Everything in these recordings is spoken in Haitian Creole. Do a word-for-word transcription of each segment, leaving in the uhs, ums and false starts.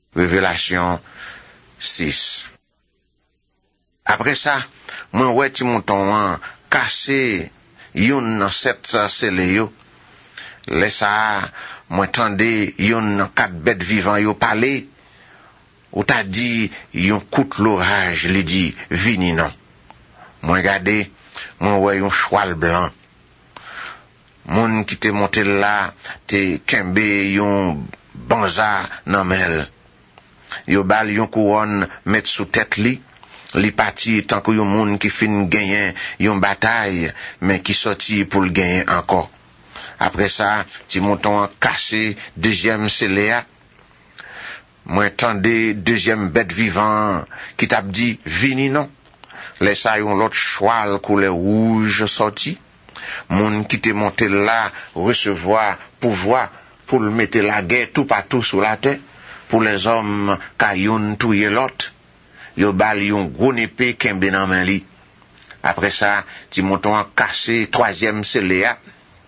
Révélation six. Après ça, moi ouais ti mouton an cassé yon nan sept scellé yo. Laisse ça, moi tendé yon nan quatre bêtes vivantes yo parler. Ou t'a dit yon coute l'orage, li dit vini non. Moi regardé, moi ouais yon cheval blanc. Moun qui te monté là, te kembe yon banza nan mel. Yo bal yon couronne met sous tête li. Li parti tant que yon moun qui fin gagner yon bataille, mais qui sorti pour le gagner encore. Après ça, ti mouton cassé deuxième céléa. Moi tendé deuxième bête vivant qui t'a dit vini non. Laisse ça yon l'autre cheval couleur rouge sorti. Moun qui te monté là recevoir pouvoir pour le mettre la guerre tout partout sur la terre pour les hommes ka yon touye l'autre. Yo bal yon gros épée kembe nan main li. Après ça, ti mouton cassé troisième céléa.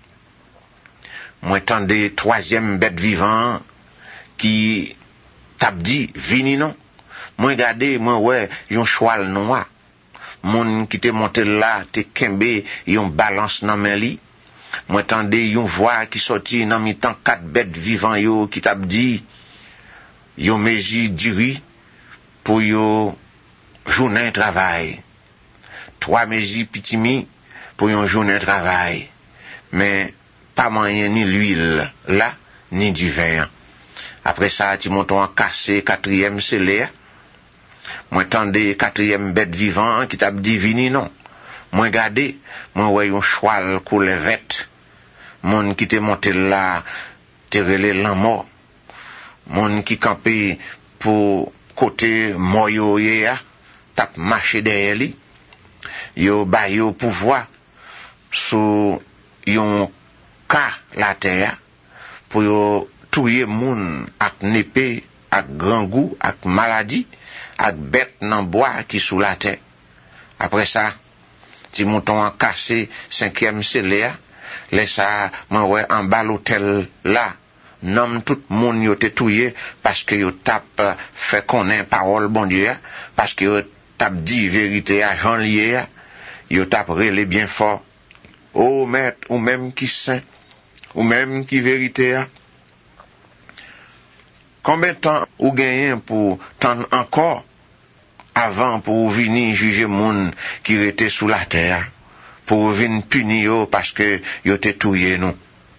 Moi tendé troisième bête vivant qui t'a dit vini non. Moi regardé moi ouais yon cheval noir. Moun qui te monté là te kembe yon balance nan main li. Moi tendé yon voix qui sorti nan mi tan quatre bêtes vivant yo qui t'a dit yon meji diri pour yon journée travail. Trois meji pitimi pour yon journée travail. Mais pas moyen ni l'huile là ni du vin. Après ça, ti mouton cassé quatrième célé. Moi tendé quatrième bête vivant qui t'a dit vini non. Moi gardé, moi ouais yon cheval couleur verte. Mon qui te monté là, te relé l'amour. Mon qui campé pour côté moyo ya, tap marché derrière li. Yo ba yo pouvoir sous yon ka la terre pour yo touyer moun ak népé ak grand goût ak maladie ak bête nan bois qui sous la terre. Après ça, ti mouton a cassé cinquième céléa. Laisse ça moi ouais en bas l'hôtel là. Nomme tout moun yo te touye parce que yo tap fait connaître parole bon Dieu parce que yo tap dit vérité à Jean lié yo tap relé bien fort. Oh maître ou même qui saint ou même qui vérité. Combien de temps ou gagné pour tendre encore avant pour venir juger moun qui était sous la terre pour venir punir yo parce que yo te touye nous.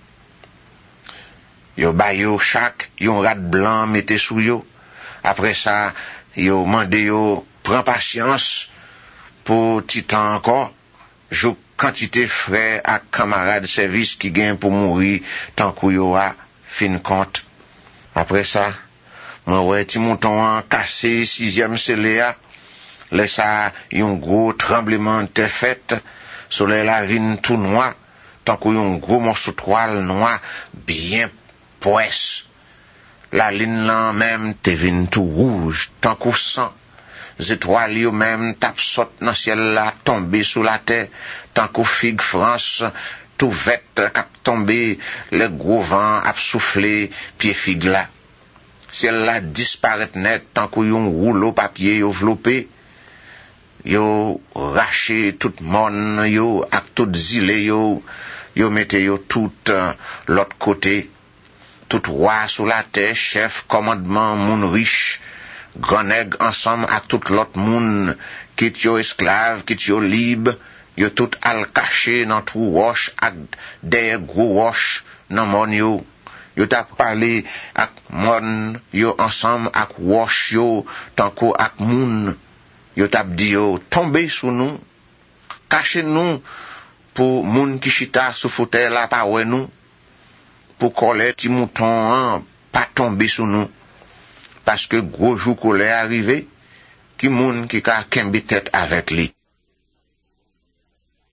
Yo ba yo chaque yon rat blanc mette sous yo. Après ça, yo mande yo prend patience pour ti temps encore. Jou quantité frère à camarade service qui gagne pour mourir tant que yo a fin compte. Après ça, moi ouais ti mouton cassé sixième céléa. Laisse ça yon gros tremblement de fait. Soleil la vin tout noir. Tant que yon gros morceau de toile noir bien poisse. La ligne là même te vin tout rouge, tant qu'au sang. Les étoiles yo même tap saute dans ciel là, tomber sous la terre, tant qu'au figue France, tout vête cap tomber, le gros vent a soufflé, pied figue là. Ciel là disparaît net, tant qu'au yon rouleau papier yo vlopé, yo raché tout monde yo, ak tout zile yo, yo mette yo tout uh, l'autre côté. Tout roi sous la terre, chef, commandement, moun riche, grand nègre ensemble à tout l'autre moun, kit yo esclave, kit yo libre, yo tout al caché dans trou roche, ak derrière gros roche, nan mon yo. Yo t'a parlé ak mon yo ensemble ak roche yo, tanko ak moun. Yo t'a dit yo, tombez sous nous, cachez nous, pour moun qui chita sous fauteuil la pa wè nous. Pour coller ti mouton hein, pas tomber sous nous parce que gros jour colère arrivé qui moun qui ka kembe tête avec lui.